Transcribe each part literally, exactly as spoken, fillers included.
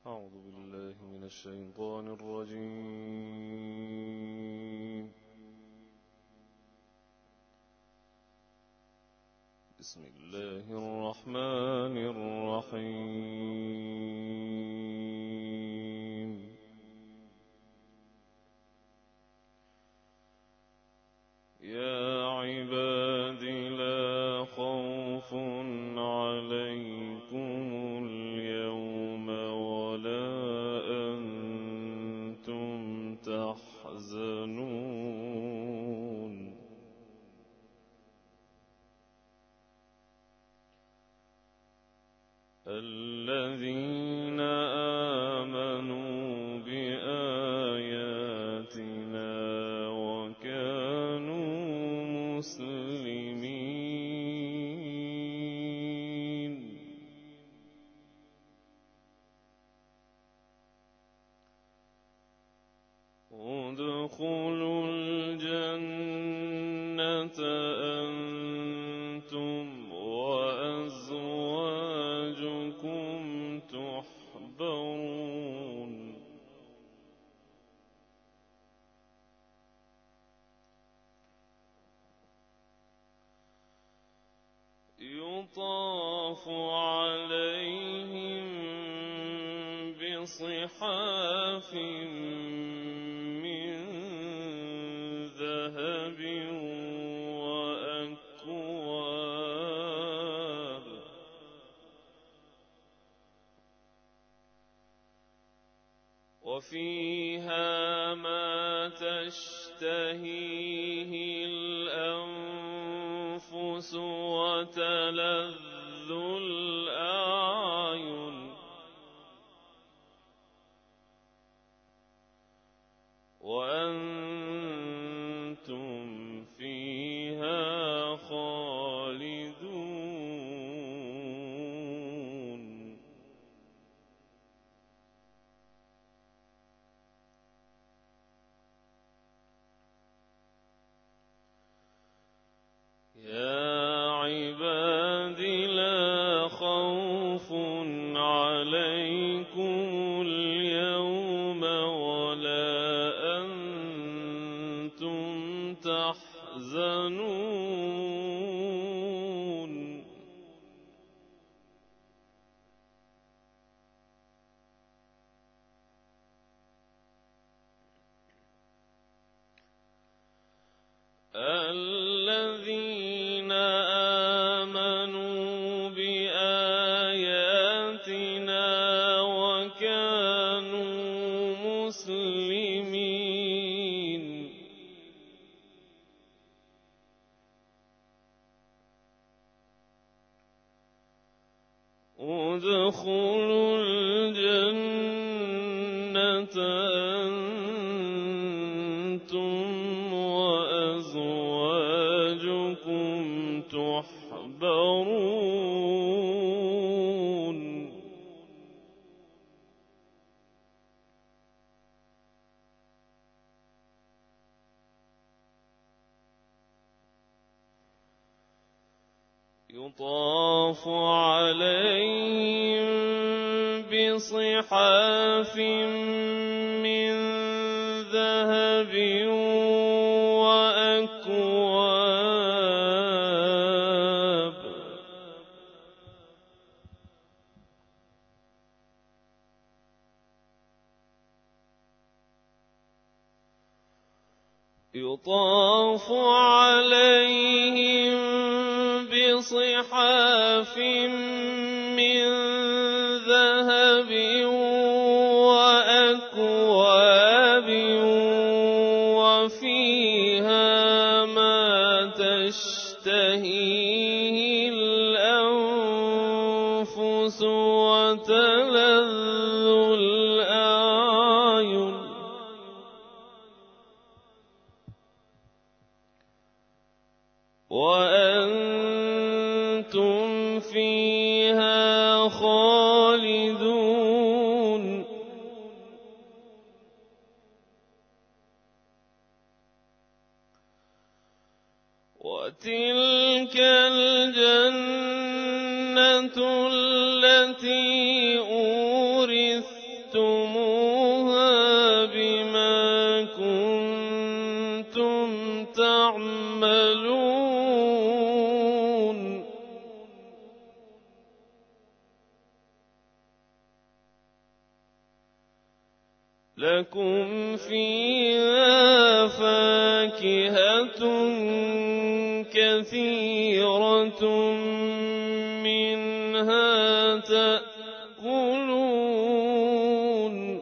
أعوذ بالله من الشيطان الرجيم. بسم الله الرحمن الرحيم. يا عباد لا خوف عليكم اليوم ولا أنتم تحزنون. الذين آمنوا بآياتنا وكانوا مسلمين. ادخلوا الجنة أنتم وأزواجكم تحبرون. يطاف عليهم بصحاف من ذهب وأكواب وفيها ما تشتهيه الأنفس وتلذ الأعين وأنتم فيها خالدون. يا عباد لا خوف عليكم اليوم ولا أنتم تحزنون. الذين آمنوا بآياتنا وكانوا مسلمين. ادخلوا الجنة أنتم وأزواجكم تحبرون. يطاف عليهم بصحاف من ذهب وأكواب يطاف عليهم بصحاف من ذهب وأكواب وفيها ما تشتهيه الأنفس وتلذ الأعين وأنتم فيها خالدون. وتلك الجنة التي أورثناها لكم فيها فاكهة كثيرة منها تأكلون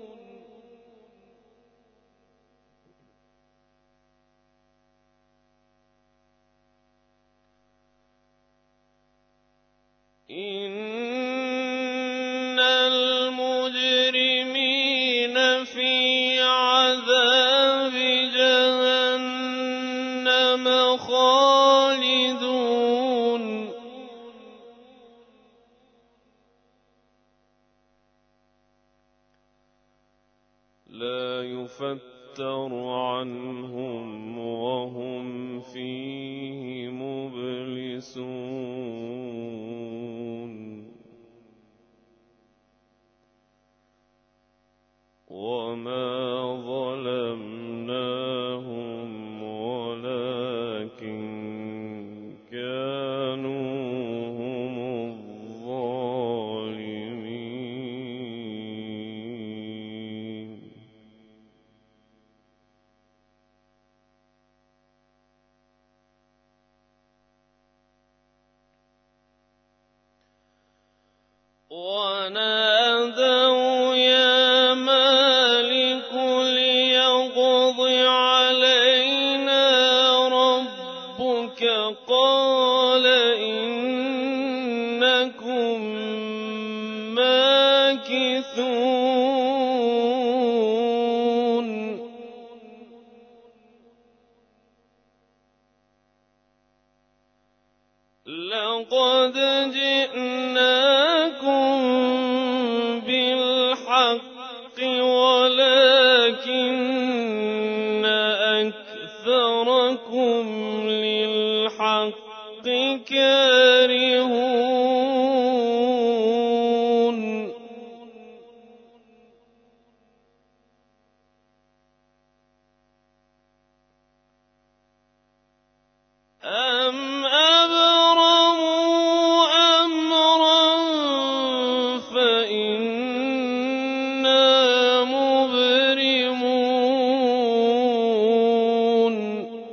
إن المجرمين في عذاب جهنم خالدون لا يفتر عنهم وهم فيه مبلسون وما ظلمناهم ولكن كانوا هم الظالمين ونادوا يا مالك ليقض علينا ربك قال إنكم ماكثون لقد جئناكم بالحق ولكن أكثركم للحق كارهون أم أبرموا أمرا فإنا مبرمون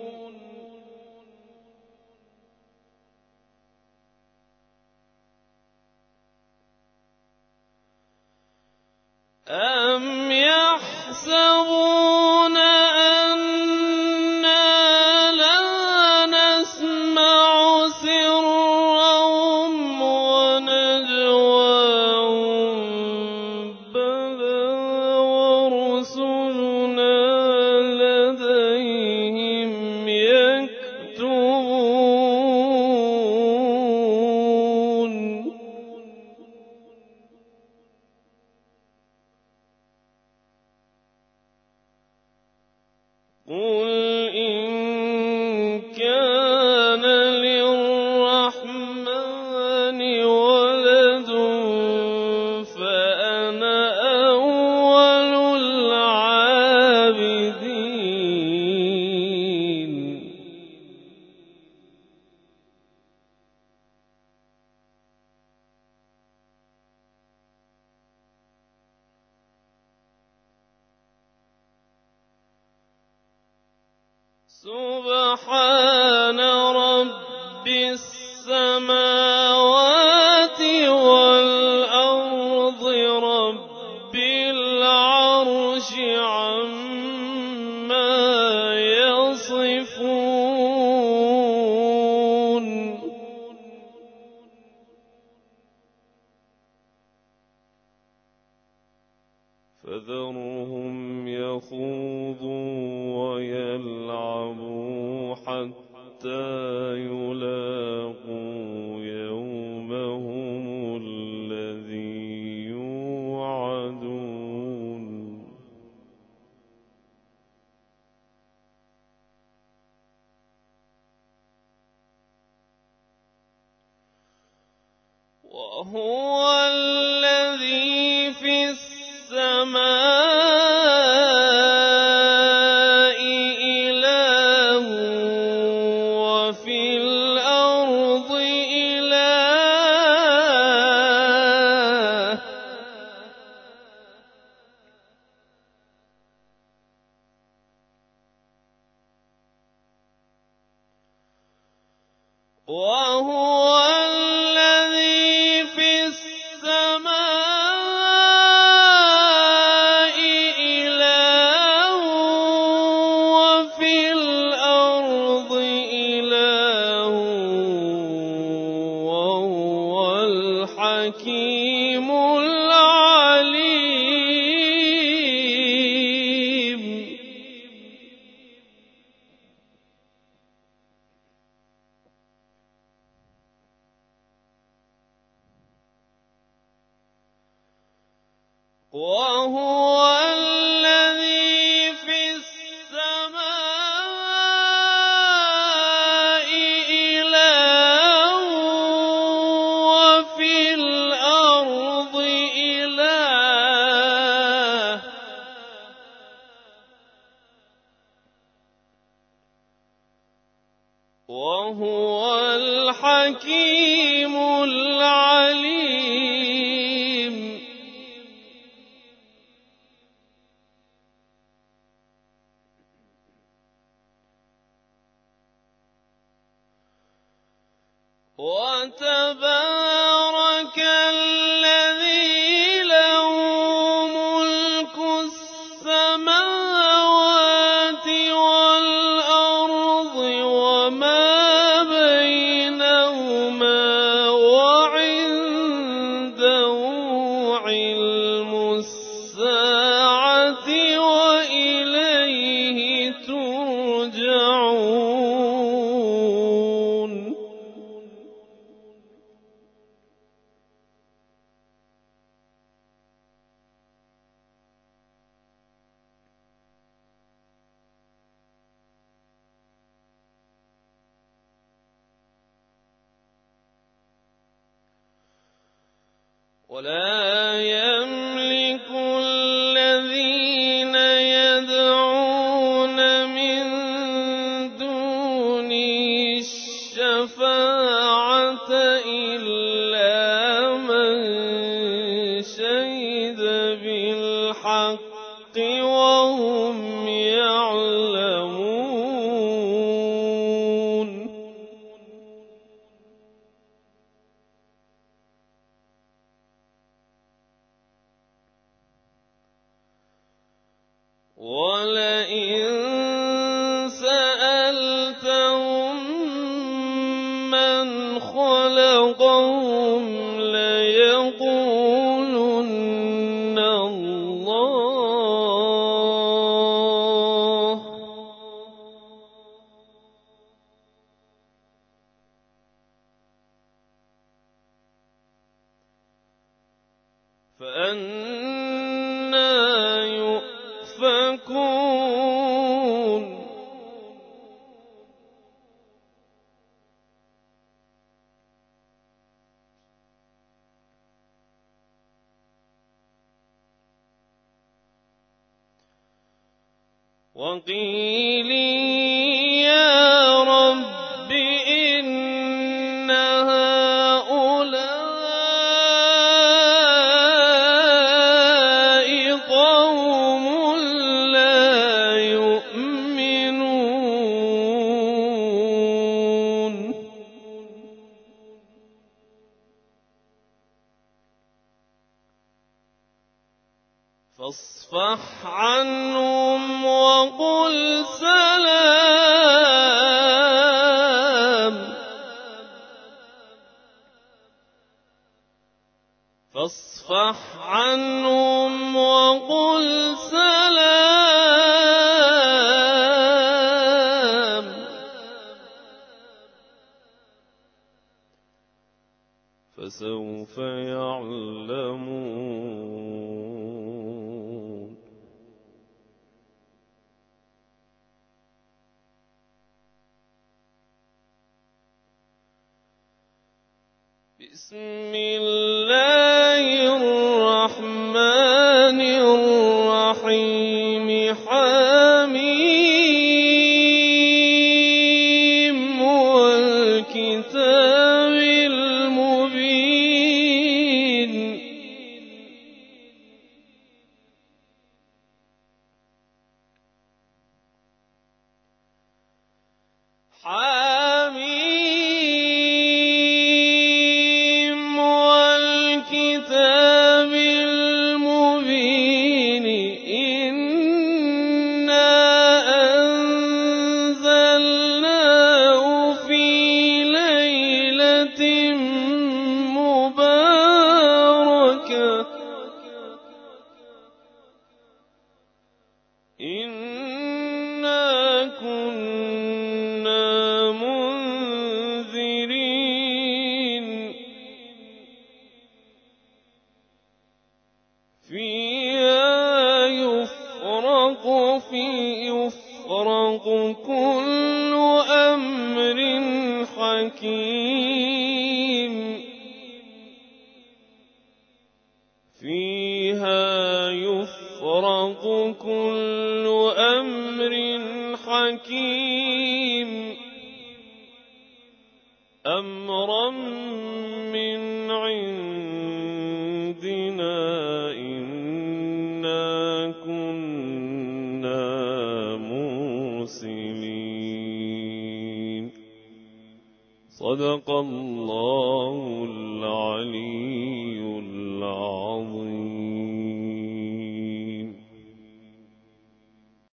أم يحسبون أنا لا نسمع سرهم ونجواهم بلى ورسلنا لديهم يكتبون قل إن كان للرحمن ولد فأنا أول العابدين سبحان رب السماوات والأرض رب العرش عما يصفون فذرهم يخوضوا ويلعبوا حتى يلاقوا يومهم الذي يوعدون وهو الذي في السماء إله وفي الأرض وهو الذي في السماء إله وفي الأرض إله وهو الحكيم العليم. وهو الذي في السماء إله وفي الأرض إله وهو الحكيم العليم. وتبارك الذي له ملك السماوات والأرض وما بينهما وعنده علم الساعة وإليه ترجعون. ولا يملك الذين يدعون من دونه الشفاعة إلا من شهد بالحق وهم يعلمون. ولئن سألتهم من خلقهم ليقولن الله. فأنى يؤفكون. وقيل يا رب إن هؤلاء قوم لا يؤمنون. فاصفح عنهم وقل سلام. فاصفح عنهم وقل سلام. فسوف يعلمون. بسم الله الرحمن الرحيم. حميم والكتاب المبين. حميم فيها يفرق في يفرق كل أمر حكيم فيها يفرق كل أمر حكيم أمرا من عندنا إنا كنا مرسلين. صدق الله العلي العظيم.